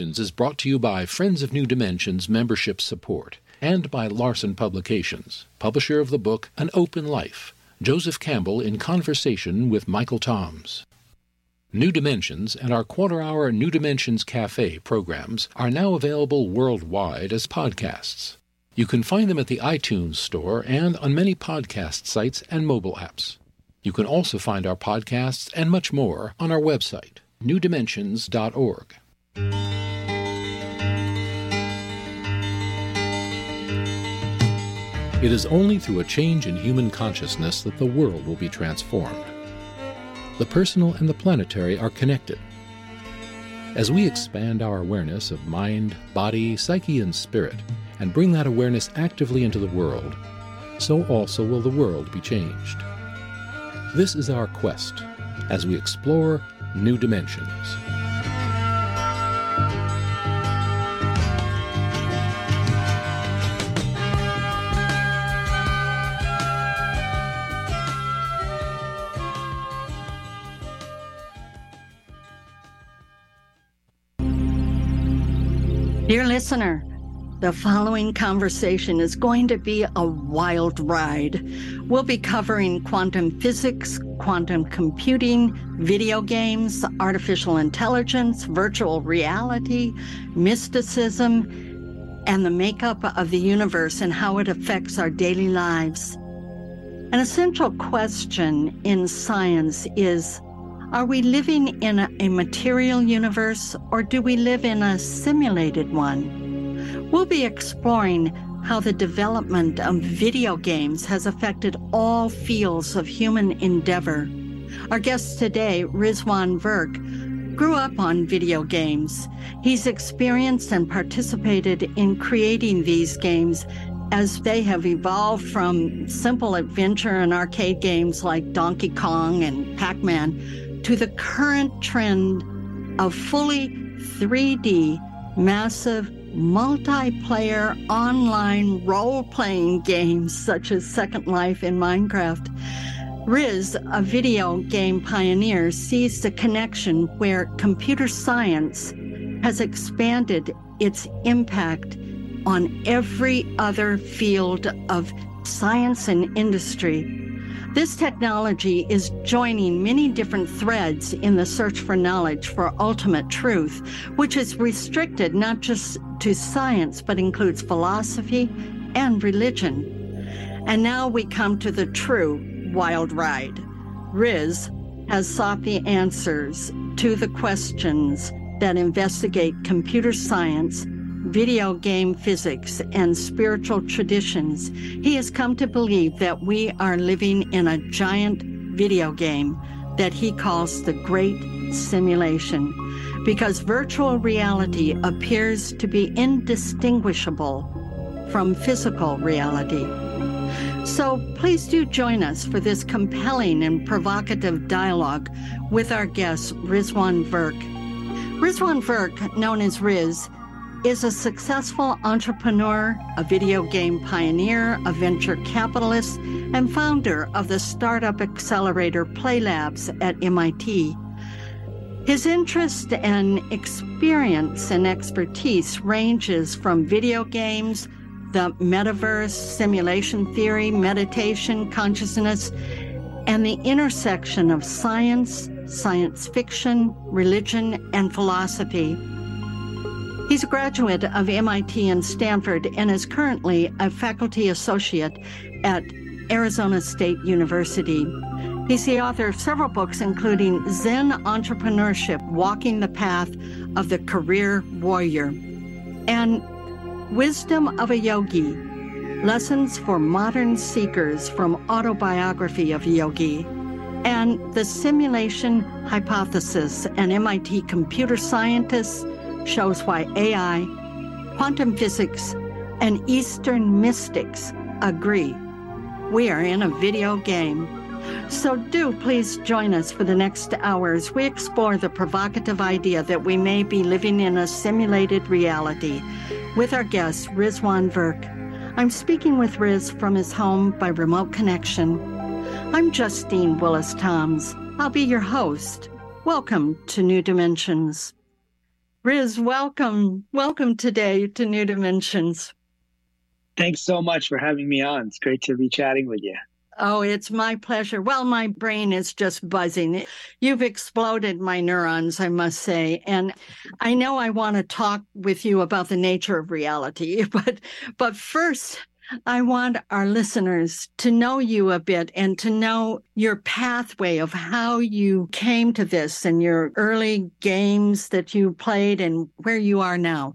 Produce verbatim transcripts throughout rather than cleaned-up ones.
is brought to you by Friends of New Dimensions membership support and by Larson Publications, publisher of the book An Open Life, Joseph Campbell in conversation with Michael Toms. New Dimensions and our quarter-hour New Dimensions Cafe programs are now available worldwide as podcasts. You can find them at the iTunes Store and on many podcast sites and mobile apps. You can also find our podcasts and much more on our website, new dimensions dot org. It is only through a change in human consciousness that the world will be transformed. The personal and the planetary are connected. As we expand our awareness of mind, body, psyche, and spirit, and bring that awareness actively into the world, so also will the world be changed. This is our quest as we explore new dimensions. Dear listener, the following conversation is going to be a wild ride. We'll be covering quantum physics, quantum computing, video games, artificial intelligence, virtual reality, mysticism, and the makeup of the universe and how it affects our daily lives. An essential question in science is, are we living in a, a material universe, or do we live in a simulated one? We'll be exploring how the development of video games has affected all fields of human endeavor. Our guest today, Rizwan Virk, grew up on video games. He's experienced and participated in creating these games as they have evolved from simple adventure and arcade games like Donkey Kong and Pac-Man to the current trend of fully three D, massive, multiplayer, online role-playing games such as Second Life and Minecraft. Riz, a video game pioneer, sees the connection where computer science has expanded its impact on every other field of science and industry. This technology is joining many different threads in the search for knowledge for ultimate truth, which is restricted not just to science, but includes philosophy and religion. And now we come to the true wild ride. Riz has sought the answers to the questions that investigate computer science, video game physics, and spiritual traditions. He has come to believe that we are living in a giant video game that he calls the Great Simulation, because virtual reality appears to be indistinguishable from physical reality. So please do join us for this compelling and provocative dialogue with our guest, Rizwan Virk. Rizwan Virk, known as Riz, is a successful entrepreneur, a video game pioneer, a venture capitalist, and founder of the startup accelerator PlayLabs at M I T. His interest and experience and expertise ranges from video games, the metaverse, simulation theory, meditation, consciousness, and the intersection of science, science fiction, religion, and philosophy. He's a graduate of M I T and Stanford and is currently a faculty associate at Arizona State University. He's the author of several books, including Zen Entrepreneurship, Walking the Path of the Career Warrior, and Wisdom of a Yogi, Lessons for Modern Seekers from Autobiography of a Yogi, and The Simulation Hypothesis, an M I T computer scientist shows why A I, quantum physics, and Eastern mystics agree. We are in a video game. So do please join us for the next hours. We explore the provocative idea that we may be living in a simulated reality with our guest, Rizwan Virk. I'm speaking with Riz from his home by remote connection. I'm Justine Willis Toms. I'll be your host. Welcome to New Dimensions. Riz, welcome. Welcome today to New Dimensions. Thanks so much for having me on. It's great to be chatting with you. Oh, it's my pleasure. Well, my brain is just buzzing. You've exploded my neurons, I must say. And I know I want to talk with you about the nature of reality, but but first, I want our listeners to know you a bit and to know your pathway of how you came to this and your early games that you played and where you are now.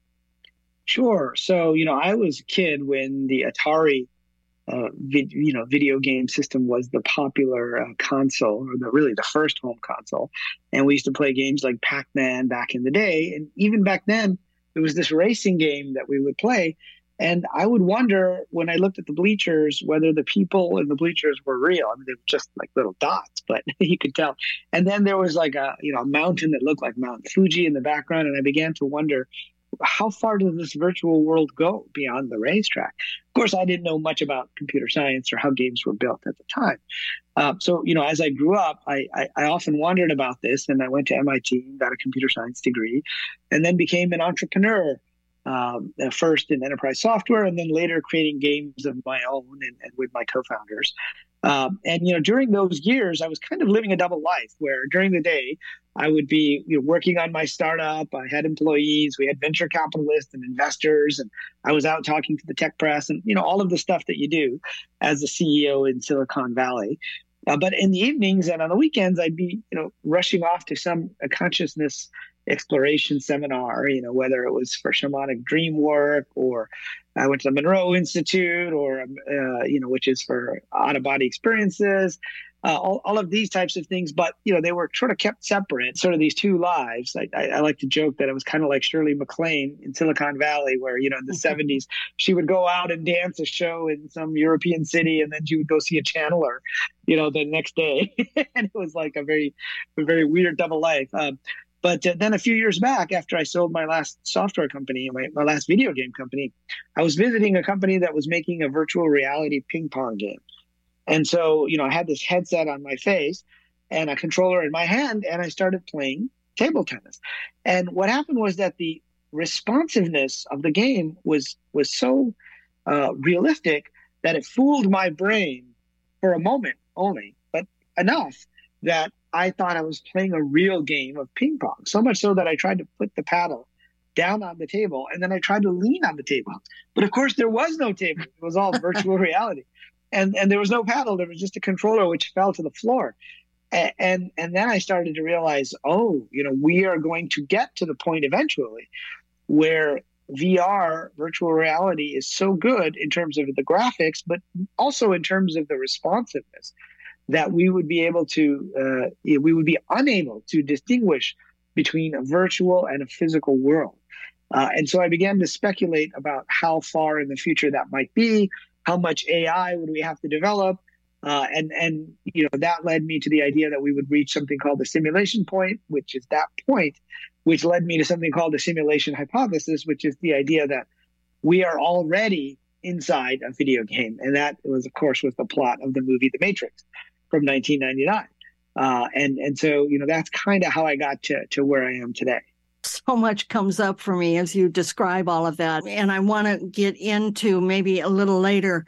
Sure. So, you know, I was a kid when the Atari, uh, vid, you know, video game system was the popular uh, console, or the really the first home console. And we used to play games like Pac-Man back in the day. And even back then, there was this racing game that we would play. And I would wonder when I looked at the bleachers whether the people in the bleachers were real. I mean, they were just like little dots, but you could tell. And then there was like a, you know, a mountain that looked like Mount Fuji in the background. And I began to wonder, how far does this virtual world go beyond the racetrack? Of course, I didn't know much about computer science or how games were built at the time. Uh, so, you know, as I grew up, I, I, I often wondered about this, and I went to M I T and got a computer science degree, and then became an entrepreneur, um, first in enterprise software, and then later creating games of my own and, and with my co-founders. Um, and, you know, during those years, I was kind of living a double life where during the day, I would be you know, working on my startup. I had employees. We had venture capitalists and investors. And I was out talking to the tech press and, you know, all of the stuff that you do as a C E O in Silicon Valley. Uh, but in the evenings and on the weekends, I'd be, you know, rushing off to some uh, consciousness exploration seminar, you know, whether it was for shamanic dream work, or I went to the Monroe Institute, or, uh, you know, which is for out-of-body experiences, uh, all, all of these types of things. But, you know, they were sort of kept separate, sort of these two lives. I, I, I like to joke that it was kind of like Shirley MacLaine in Silicon Valley, where, you know, in the seventies, she would go out and dance a show in some European city, and then she would go see a channeler, you know, the next day. And it was like a very, a very weird double life. Um, But uh, then a few years back, after I sold my last software company, my, my last video game company, I was visiting a company that was making a virtual reality ping pong game. And so, you know, I had this headset on my face and a controller in my hand, and I started playing table tennis. And what happened was that the responsiveness of the game was, was so uh, realistic that it fooled my brain for a moment only, but enough that I thought I was playing a real game of ping pong, so much so that I tried to put the paddle down on the table, and then I tried to lean on the table. But of course, there was no table. It was all virtual reality. And and there was no paddle. There was just a controller which fell to the floor. And, and, and then I started to realize, oh, you know, we are going to get to the point eventually where V R, virtual reality, is so good in terms of the graphics, but also in terms of the responsiveness, that we would be able to, uh, we would be unable to distinguish between a virtual and a physical world. Uh, and so I began to speculate about how far in the future that might be, how much A I would we have to develop, uh, and, and you know that led me to the idea that we would reach something called the simulation point, which is that point, which led me to something called the simulation hypothesis, which is the idea that we are already inside a video game. And that was, of course, was the plot of the movie The Matrix from nineteen ninety-nine. Uh, and, and so, you know, that's kind of how I got to, to where I am today. So much comes up for me as you describe all of that. And I want to get into maybe a little later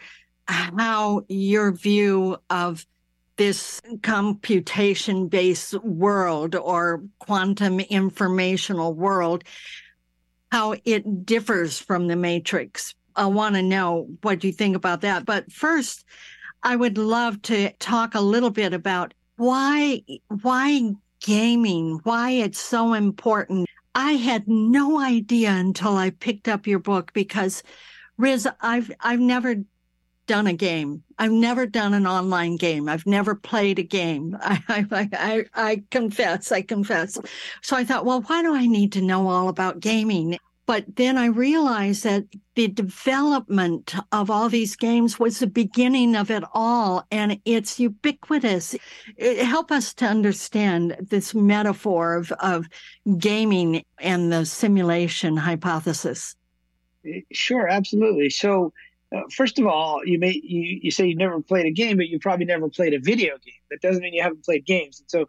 how your view of this computation-based world or quantum informational world, how it differs from the Matrix. I want to know what you think about that. But first, I would love to talk a little bit about why why gaming, why it's so important. I had no idea until I picked up your book because, Riz, I've I've never done a game. I've never done an online game. I've never played a game. I I I, I confess, I confess. So I thought, well, why do I need to know all about gaming? But then I realized that the development of all these games was the beginning of it all, and it's ubiquitous. It, help us to understand this metaphor of, of gaming and the simulation hypothesis. Sure, absolutely. So, uh, first of all, you may you, you say you never played a game, but you probably never played a video game. That doesn't mean you haven't played games. And so,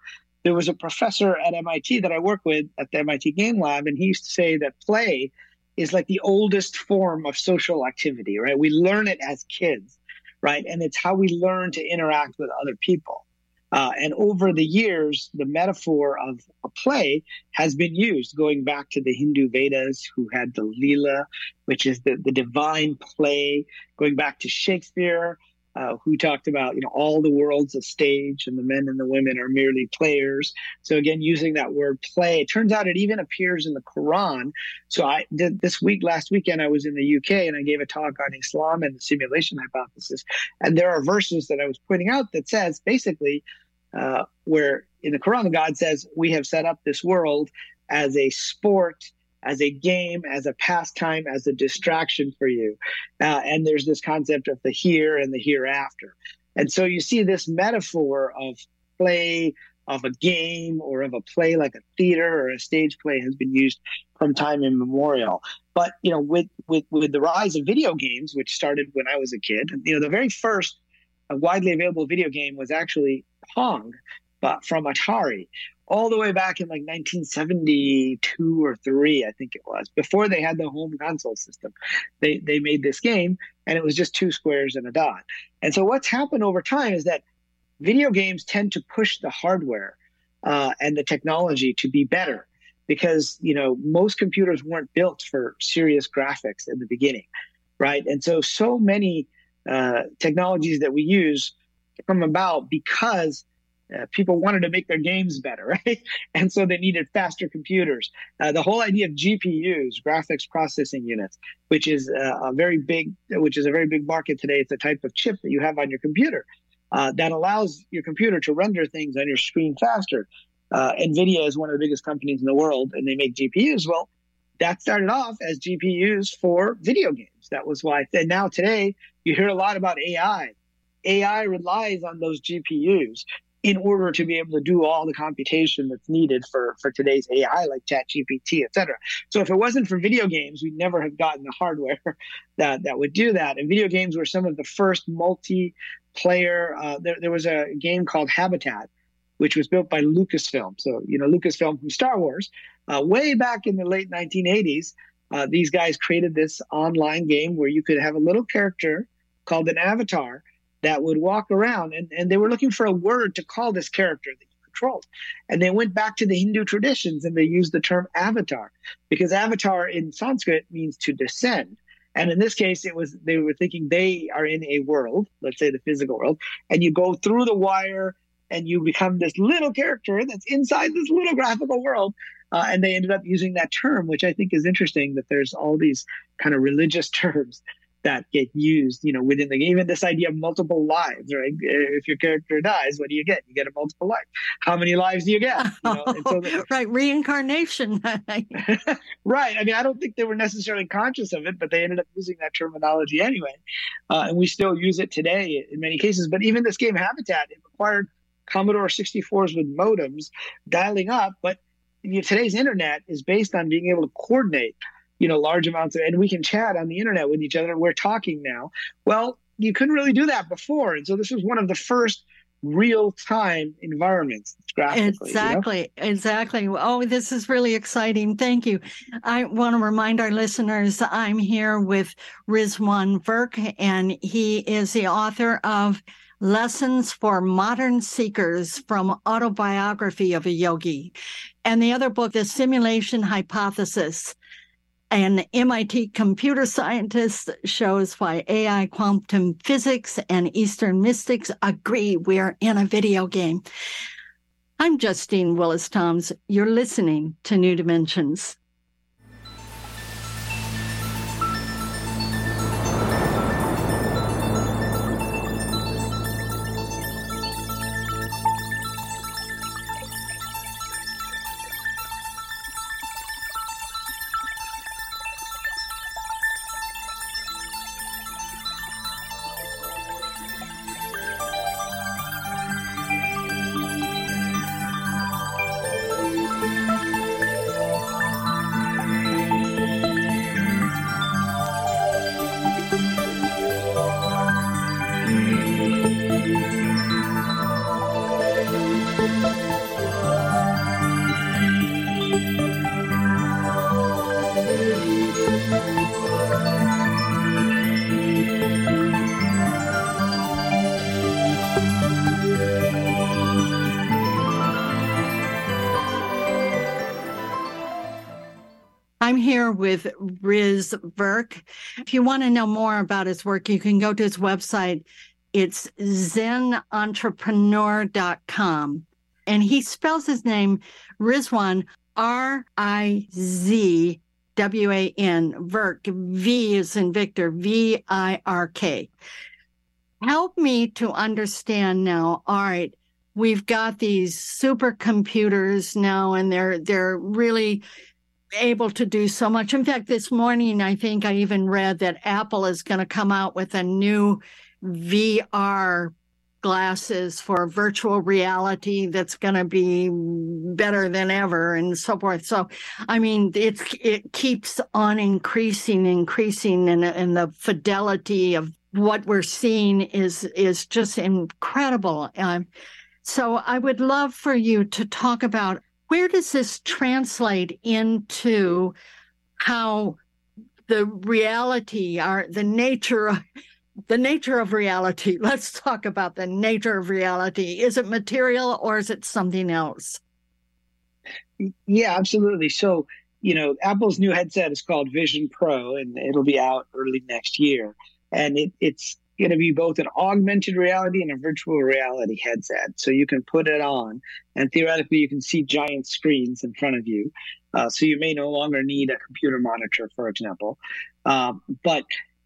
there was a professor at M I T that I work with at the M I T Game Lab, and he used to say that play is like the oldest form of social activity, right? We learn it as kids, right? And it's how we learn to interact with other people. Uh, and over the years, the metaphor of a play has been used, going back to the Hindu Vedas, who had the Leela, which is the, the divine play, going back to Shakespeare, uh, who talked about, you know, all the world's a stage and the men and the women are merely players. So again, using that word play, it turns out it even appears in the Quran. So I did this week, last weekend, I was in the U K and I gave a talk on Islam and the simulation hypothesis. And there are verses that I was pointing out that says basically, uh, where in the Quran, God says, we have set up this world as a sport, as a game, as a pastime, as a distraction for you. Uh, and there's this concept of the here and the hereafter. And so you see this metaphor of play, of a game, or of a play like a theater or a stage play has been used from time immemorial. But, you know, with, with, with the rise of video games, which started when I was a kid, you know, the very first uh, widely available video game was actually Pong, but from Atari, all the way back in like nineteen seventy-two or three, I think it was, before they had the home console system. They they made this game, and it was just two squares and a dot. And so what's happened over time is that video games tend to push the hardware uh, and the technology to be better, because, you know, most computers weren't built for serious graphics in the beginning, right? And so so many uh, technologies that we use come about because Uh, people wanted to make their games better, right? And so they needed faster computers. Uh, the whole idea of G P Us, graphics processing units, which is uh, a very big, which is a very big market today. It's a type of chip that you have on your computer uh, that allows your computer to render things on your screen faster. Uh, NVIDIA is one of the biggest companies in the world, and they make G P Us. Well, that started off as G P Us for video games. That was why. And now today, you hear a lot about A I. A I relies on those G P Us in order to be able to do all the computation that's needed for, for today's A I, like ChatGPT, et cetera. So if it wasn't for video games, we'd never have gotten the hardware that, that would do that. And video games were some of the first multiplayer. Uh, there, there was a game called Habitat, which was built by Lucasfilm. So, you know, Lucasfilm from Star Wars, uh, way back in the late nineteen eighties, uh, these guys created this online game where you could have a little character called an avatar that would walk around, and, and they were looking for a word to call this character that you controlled. And they went back to the Hindu traditions and they used the term avatar, because avatar in Sanskrit means to descend. And in this case, it was, they were thinking they are in a world, let's say the physical world, and you go through the wire and you become this little character that's inside this little graphical world. Uh, and they ended up using that term, which I think is interesting, that there's all these kind of religious terms that get used, you know, within the game. Even this idea of multiple lives, right? If your character dies, what do you get? You get a multiple life. How many lives do you get? You know? And so the, right, reincarnation. Right. I mean, I don't think they were necessarily conscious of it, but they ended up using that terminology anyway. Uh, and we still use it today in many cases. But even this game Habitat, it required Commodore sixty-fours with modems dialing up. But you know, today's internet is based on being able to coordinate, you know, large amounts of, and we can chat on the internet with each other. We're talking now. Well, you couldn't really do that before. And so this was one of the first real-time environments graphically. Exactly, you know? Exactly. Oh, this is really exciting. Thank you. I want to remind our listeners, I'm here with Rizwan Virk, and he is the author of Lessons for Modern Seekers from Autobiography of a Yogi. And the other book, The Simulation Hypothesis, an M I T computer scientist shows why A I, quantum physics, and Eastern mystics agree we're in a video game. I'm Justine Willis-Toms. You're listening to New Dimensions. I'm here with Riz Virk. If you want to know more about his work, you can go to his website. It's zen entrepreneur dot com. And he spells his name Rizwan, R I Z W A N, Virk, V is in Victor, V I R K. Help me to understand now, all right, we've got these supercomputers now, and they're they're really able to do so much. In fact, this morning, I think I even read that Apple is going to come out with a new V R glasses for virtual reality that's going to be better than ever and so forth. So, I mean, it's, it keeps on increasing, increasing, and, and the fidelity of what we're seeing is, is just incredible. Um, so I would love for you to talk about where does this translate into how the reality, our, the nature of The nature of reality. Let's talk about the nature of reality. Is it material or is it something else? Yeah, absolutely. So, you know, Apple's new headset is called Vision Pro, and it'll be out early next year. And it, it's going to be both an augmented reality and a virtual reality headset. So you can put it on, and theoretically you can see giant screens in front of you. Uh, so you may no longer need a computer monitor, for example. Um, but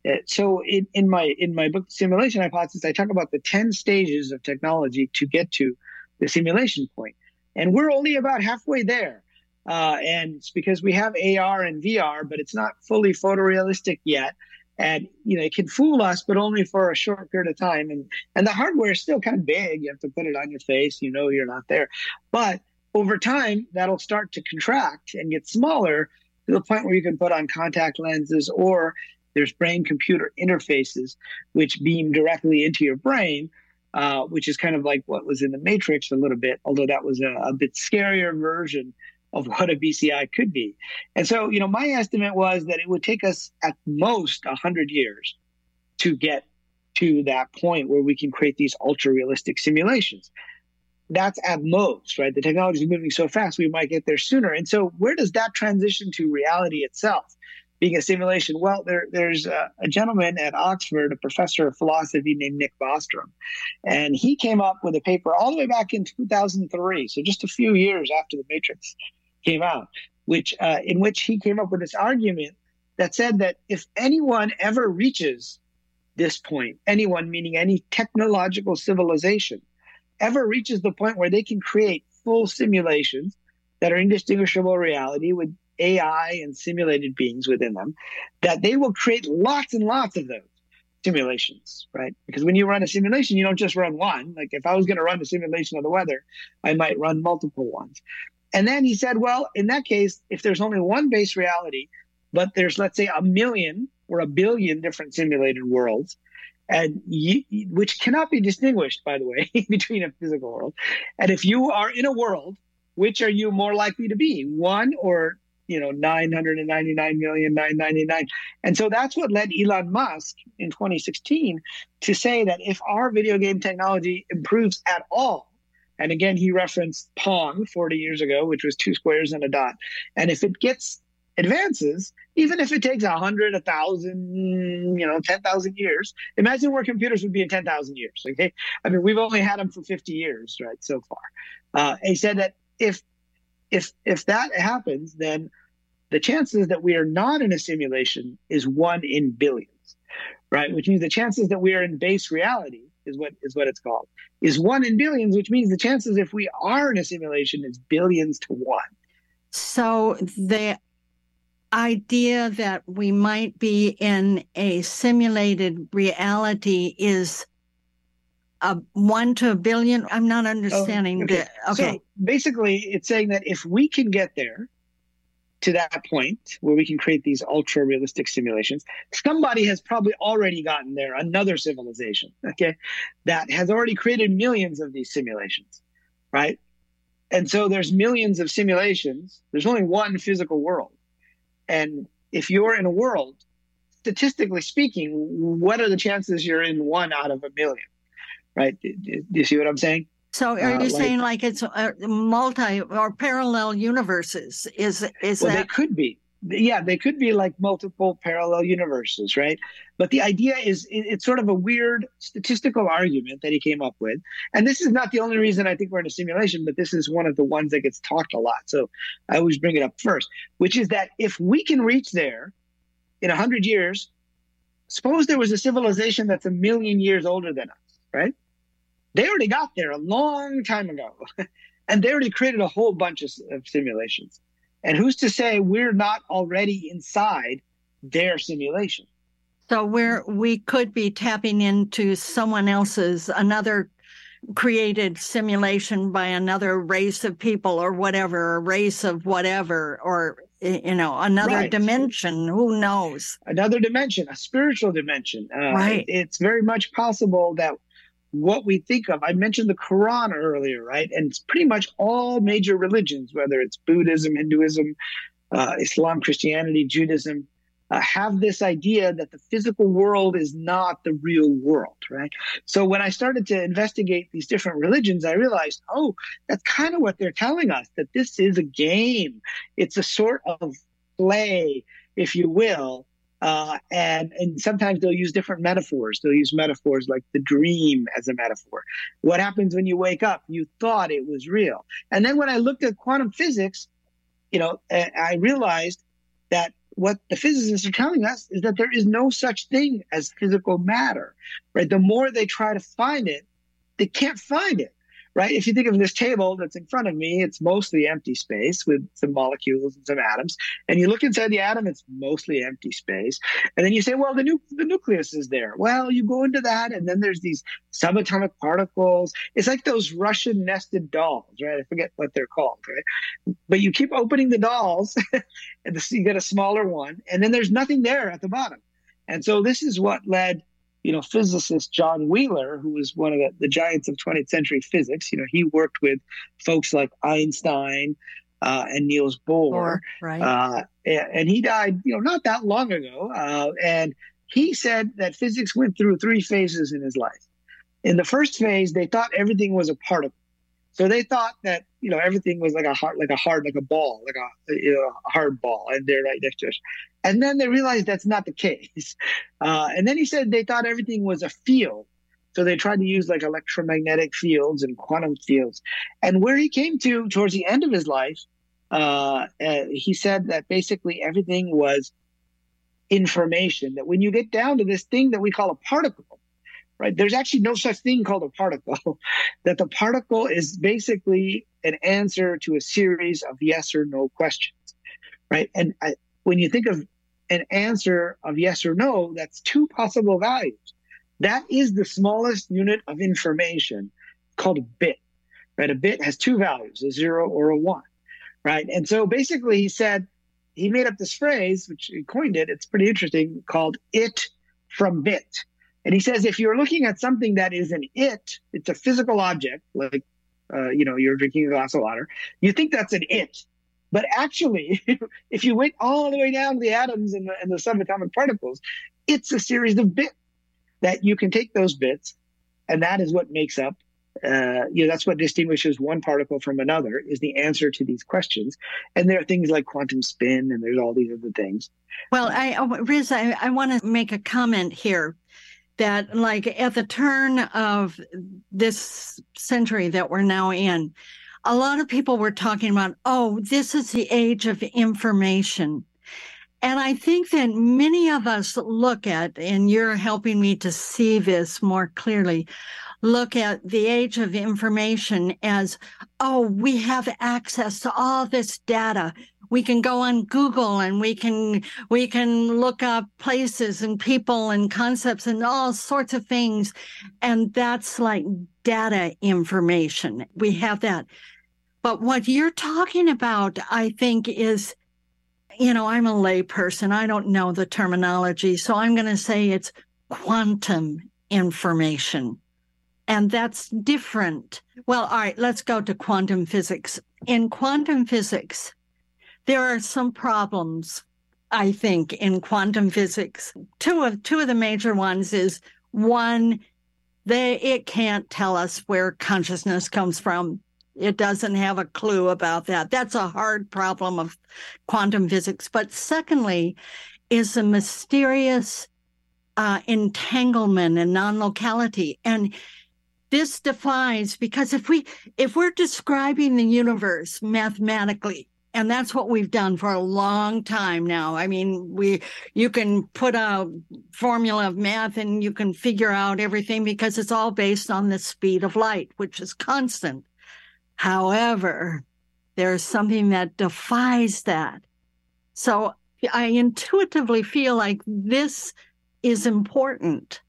So in, in my in my book, Simulation Hypothesis, I talk about the ten stages of technology to get to the simulation point. And we're only about halfway there. Uh, and it's because we have A R and V R, but it's not fully photorealistic yet. And, you know, it can fool us, but only for a short period of time. And, and the hardware is still kind of big. You have to put it on your face. You know you're not there. But over time, that'll start to contract and get smaller to the point where you can put on contact lenses, or there's brain-computer interfaces which beam directly into your brain, uh, which is kind of like what was in the Matrix a little bit, although that was a, a bit scarier version of what a B C I could be. And so, you know, my estimate was that it would take us at most one hundred years to get to that point where we can create these ultra-realistic simulations. That's at most, right? The technology is moving so fast, we might get there sooner. And so where does that transition to reality itself? Being a simulation, well, there, there's a, a gentleman at Oxford, a professor of philosophy named Nick Bostrom, and he came up with a paper all the way back in two thousand three, so just a few years after the Matrix came out, which uh, in which he came up with this argument that said that if anyone ever reaches this point, anyone meaning any technological civilization, ever reaches the point where they can create full simulations that are indistinguishable reality with A I and simulated beings within them, that they will create lots and lots of those simulations, right? Because when you run a simulation, you don't just run one. Like if I was going to run a simulation of the weather, I might run multiple ones. And then he said, well, in that case, if there's only one base reality, but there's, let's say, a million or a billion different simulated worlds, and you, which cannot be distinguished, by the way, between a physical world. And if you are in a world, which are you more likely to be? One or you know, nine hundred ninety-nine million nine hundred ninety-nine. And so that's what led Elon Musk in twenty sixteen to say that if our video game technology improves at all, and again, he referenced Pong forty years ago, which was two squares and a dot. And if it gets advances, even if it takes a hundred, a thousand, you know, ten thousand years, imagine where computers would be in ten thousand years. Okay. I mean, we've only had them for fifty years, right? So far. Uh, he said that if, if, if that happens, then the chances that we are not in a simulation is one in billions, right? Which means the chances that we are in base reality is what is what it's called, is one in billions, which means the chances if we are in a simulation is billions to one. So the idea that we might be in a simulated reality is a one to a billion. I'm not understanding. Oh, okay. The, okay. So basically, it's saying that if we can get there to that point where we can create these ultra realistic simulations, somebody has probably already gotten there, another civilization, okay, that has already created millions of these simulations, right? And so there's millions of simulations. There's only one physical world. And if you're in a world, statistically speaking, what are the chances you're in one out of a million, right? Do, do you see what I'm saying? So are uh, you like, saying like it's uh, multi or parallel universes? Is is well, that? They could be. Yeah, they could be like multiple parallel universes, right? But the idea is it, it's sort of a weird statistical argument that he came up with. And this is not the only reason I think we're in a simulation, but this is one of the ones that gets talked a lot. So I always bring it up first, which is that if we can reach there in one hundred years, suppose there was a civilization that's a million years older than us, right? They already got there a long time ago, and they already created a whole bunch of, of simulations. And who's to say we're not already inside their simulation? So we're, we could be tapping into someone else's, another created simulation by another race of people or whatever, a race of whatever, or, you know, another right. dimension. Who knows? Another dimension, a spiritual dimension. Uh, right. It's very much possible that what we think of, I mentioned the Quran earlier, right? And it's pretty much all major religions, whether it's Buddhism, Hinduism, uh, Islam, Christianity, Judaism, uh, have this idea that the physical world is not the real world, right? So when I started to investigate these different religions, I realized, oh, that's kind of what they're telling us, that this is a game. It's a sort of play, if you will. Uh, and, and sometimes they'll use different metaphors. They'll use metaphors like the dream as a metaphor. What happens when you wake up? You thought it was real. And then when I looked at quantum physics, you know, I realized that what the physicists are telling us is that there is no such thing as physical matter, right? The more they try to find it, they can't find it. Right? If you think of this table that's in front of me, it's mostly empty space with some molecules and some atoms. And you look inside the atom, it's mostly empty space. And then you say, well, the, nu- the nucleus is there. Well, you go into that, and then there's these subatomic particles. It's like those Russian nested dolls, right? I forget what they're called, right? But you keep opening the dolls, and you get a smaller one, and then there's nothing there at the bottom. And so this is what led you know, physicist John Wheeler, who was one of the, the giants of twentieth century physics. You know, he worked with folks like Einstein uh, and Niels Bohr. Bohr right. Uh, and he died, you know, not that long ago. Uh, and he said that physics went through three phases in his life. In the first phase, they thought everything was a particle. So they thought that, you know, everything was like a hard, like a hard, like a ball, like a, you know, a hard ball, and they're right next to us. And then they realized that's not the case. Uh, and then he said they thought everything was a field. So they tried to use like electromagnetic fields and quantum fields. And where he came to towards the end of his life, uh, uh, he said that basically everything was information, that when you get down to this thing that we call a particle, right? There's actually no such thing called a particle, that the particle is basically an answer to a series of yes or no questions, right? And I, when you think of an answer of yes or no, that's two possible values. That is the smallest unit of information, called a bit, right? A bit has two values, a zero or a one, right? And so basically he said, he made up this phrase, which he coined it, it's pretty interesting, called it from bit. And he says, if you're looking at something that is an it, it's a physical object, like, uh, you know, you're drinking a glass of water, you think that's an it. But actually, if you went all the way down to the atoms and the, and the subatomic particles, it's a series of bits that you can take those bits, and that is what makes up, uh, you know, that's what distinguishes one particle from another, is the answer to these questions. And there are things like quantum spin, and there's all these other things. Well, I, Riz, I, I want to make a comment here. That like at the turn of this century that we're now in, a lot of people were talking about, oh, this is the age of information. And I think that many of us look at, and you're helping me to see this more clearly, look at the age of information as, oh, we have access to all this data. We can go on Google and we can we can look up places and people and concepts and all sorts of things. And that's like data information. We have that. But what you're talking about, I think, is, you know, I'm a lay person. I don't know the terminology. So I'm going to say it's quantum information. And that's different. Well, all right, let's go to quantum physics. In quantum physics, there are some problems, I think, in quantum physics. Two of two of the major ones is, one, they it can't tell us where consciousness comes from. It doesn't have a clue about that. That's a hard problem of quantum physics. But secondly, is a mysterious uh, entanglement and non-locality. And this defies, because if we if we're describing the universe mathematically, and that's what we've done for a long time now. I mean, we you can put a formula of math and you can figure out everything because it's all based on the speed of light, which is constant. However, there's something that defies that. So I intuitively feel like this is important.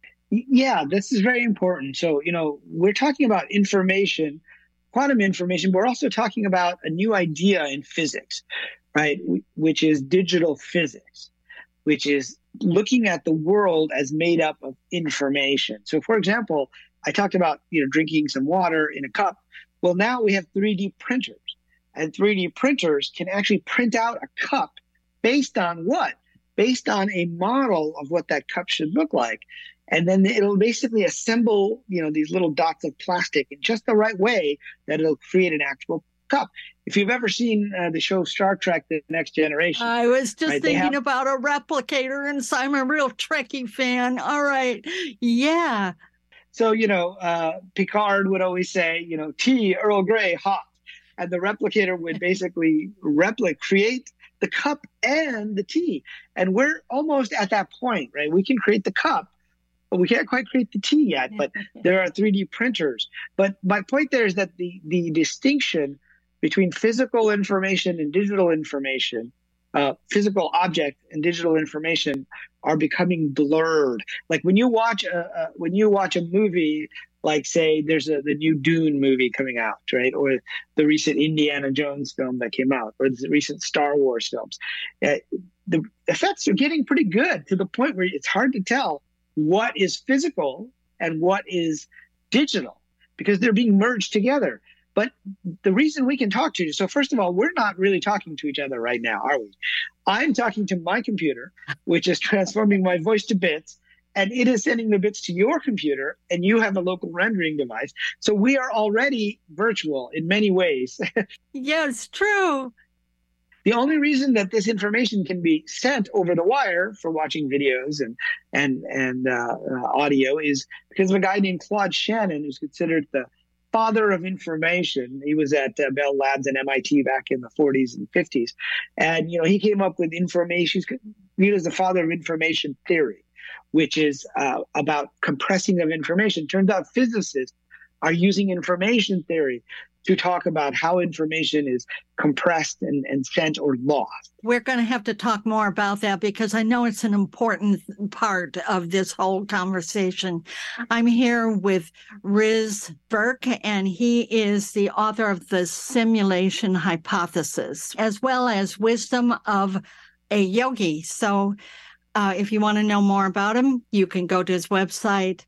Yeah, this is very important. So, you know, we're talking about information, quantum information, but we're also talking about a new idea in physics, right? Which is digital physics, which is looking at the world as made up of information. So, for example, I talked about, you know, drinking some water in a cup. Well, now we have three D printers, and three D printers can actually print out a cup based on what? Based on a model of what that cup should look like. And then it'll basically assemble, you know, these little dots of plastic in just the right way that it'll create an actual cup. If you've ever seen uh, the show Star Trek: The Next Generation. I was just right, thinking have... about a replicator, and so I'm a real Trekkie fan. All right. Yeah. So, you know, uh, Picard would always say, you know, tea, Earl Grey, hot. And the replicator would basically replicate, create the cup and the tea. And we're almost at that point, right? We can create the cup, but we can't quite create the tea yet. But there are three D printers. But my point there is that the, the distinction between physical information and digital information, uh, physical object and digital information are becoming blurred. Like when you watch a, a when you watch a movie, like say there's a the new Dune movie coming out, right, or the recent Indiana Jones film that came out, or the recent Star Wars films, uh, the effects are getting pretty good to the point where it's hard to tell what is physical and what is digital because they're being merged together. But the reason we can talk to you, so first of all, we're not really talking to each other right now, are we? I'm talking to my computer, which is transforming my voice to bits, and it is sending the bits to your computer, and you have a local rendering device. So we are already virtual in many ways. Yes, true. The only reason that this information can be sent over the wire for watching videos and and and uh, uh, audio is because of a guy named Claude Shannon, who's considered the father of information. He was at uh, Bell Labs and M I T back in the forties and fifties. And, you know, he came up with information. He's viewed as the father of information theory, which is uh, about compressing of information. Turns out physicists are using information theory to talk about how information is compressed and, and sent or lost. We're going to have to talk more about that because I know it's an important part of this whole conversation. I'm here with Riz Burke, and he is the author of The Simulation Hypothesis, as well as Wisdom of a Yogi. So uh, if you want to know more about him, you can go to his website,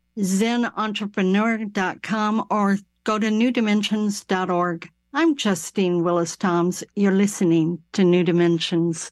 zen entrepreneur dot com, or go to new dimensions dot org. I'm Justine Willis Toms. You're listening to New Dimensions.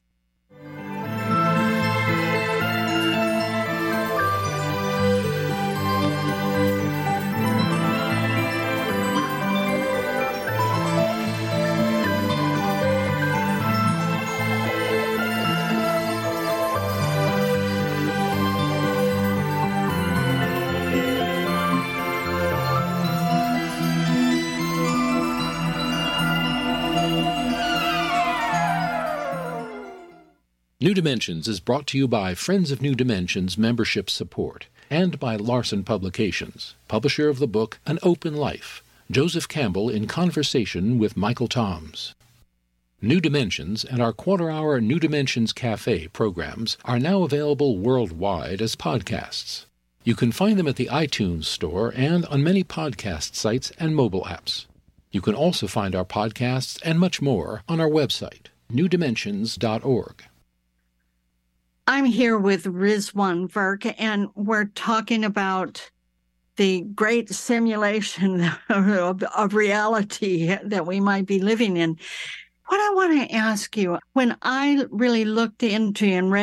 New Dimensions is brought to you by Friends of New Dimensions membership support and by Larson Publications, publisher of the book An Open Life, Joseph Campbell in conversation with Michael Toms. New Dimensions and our quarter-hour New Dimensions Cafe programs are now available worldwide as podcasts. You can find them at the iTunes Store and on many podcast sites and mobile apps. You can also find our podcasts and much more on our website, new dimensions dot org. I'm here with Rizwan Burke, and we're talking about the great simulation of, of reality that we might be living in. What I want to ask you, when I really looked into and read